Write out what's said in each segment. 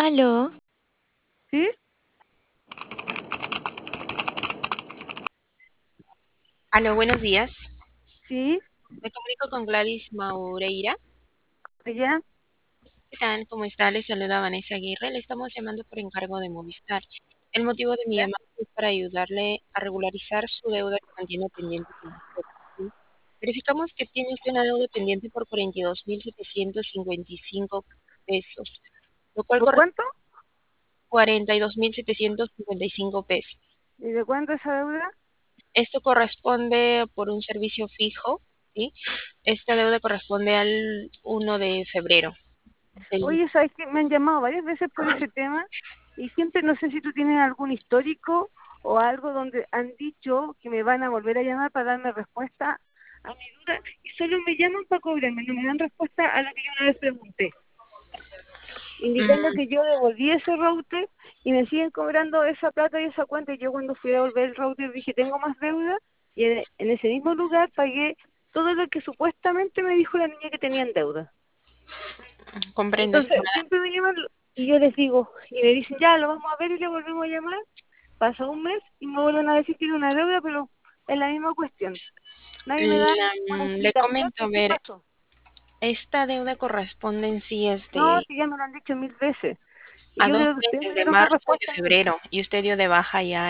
Aló, ¿Sí? Aló, buenos días. ¿Sí? Me comunico con Gladys Maureira. ¿Ya? ¿Qué tal? ¿Cómo está? Le saluda Vanessa Aguirre. Le estamos llamando por encargo de Movistar. El motivo de mi ¿Ya? llamada es para ayudarle a regularizar su deuda que mantiene pendiente con nosotros, ¿sí? Verificamos que tiene usted una deuda pendiente por 42.755 pesos, lo cual ¿Por corresponde cuánto? a 42.755 pesos. ¿Y de cuánto esa deuda? Esto corresponde por un servicio fijo, ¿sí? Esta deuda corresponde al 1 de febrero. del- Oye, ¿sabes qué? Me han llamado varias veces por ese tema y siempre no sé si tú tienes algún histórico o algo donde han dicho que me van a volver a llamar para darme respuesta a mi duda y solo me llaman para cobrarme, no me dan respuesta a lo que yo una vez pregunté, indicando Mm, que yo devolví ese router y me siguen cobrando esa plata y esa cuenta. Y yo cuando fui a devolver el router dije, tengo más deuda, y en ese mismo lugar pagué todo lo que supuestamente me dijo la niña que tenía en deuda. comprendo, Entonces, estimada. siempre me llaman y yo les digo, y me dicen, ya, lo vamos a ver y le volvemos a llamar. Pasa un mes y me vuelven a decir que tiene una deuda, pero es la misma cuestión. Nadie me da una Le explicación comento, a de qué ver, pasó. esta deuda corresponde en sí No, si ya me lo han dicho 1000 veces. Y a yo dos creo que ustedes meses me de dieron una marzo y de respuesta a mí. febrero, y usted dio de baja ya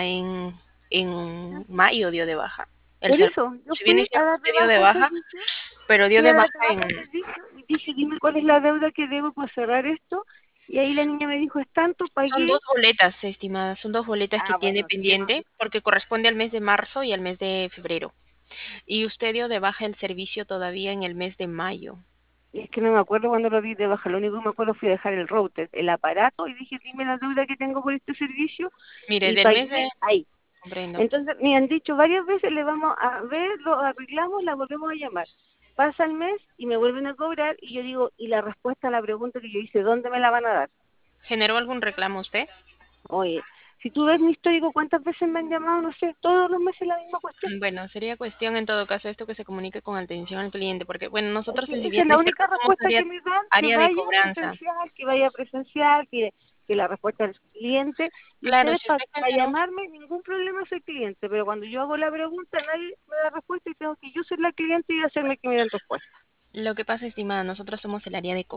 en mayo dio de baja. Por eso, yo Si bien fui es a cierto, dar usted de dio de baja el baja, servicio, pero dio fui de a baja dar de baja en el servicio y dije, dime cuál es la deuda que debo para cerrar esto. Y ahí la niña me dijo, es tanto, Son pagué. dos boletas, estimada, son dos boletas que Ah, tiene bueno, sí, pendiente porque corresponde al mes de marzo y al mes de febrero. Y usted dio de baja el servicio todavía en el mes de mayo. es que no me acuerdo cuando lo di de baja. Lo único que me acuerdo fue dejar el router, el aparato, y dije, dime la deuda que tengo por este servicio, Mire, y del mes de... pagué ahí. Comprendo. Entonces me han dicho varias veces, le vamos a ver, lo arreglamos, la volvemos a llamar. Pasa el mes y me vuelven a cobrar y yo digo, y la respuesta a la pregunta que yo hice, ¿dónde me la van a dar? ¿Generó algún reclamo usted? Oye, si tú ves mi histórico, ¿cuántas veces me han llamado? No sé, todos los meses la misma cuestión. Bueno, sería cuestión en todo caso esto que se comunique con atención al cliente, porque bueno, Es nosotros que en si esa bien es la es cierto única somos respuesta que me dan, área de cobranza. que vaya presencial, que la respuesta del cliente. Y Claro, ustedes si para usted generó, llamarme, ningún problema soy cliente, pero cuando yo hago la pregunta, nadie me da respuesta y tengo que yo ser la cliente y hacerme que me den respuesta. lo que pasa, estimada, nosotros somos el área de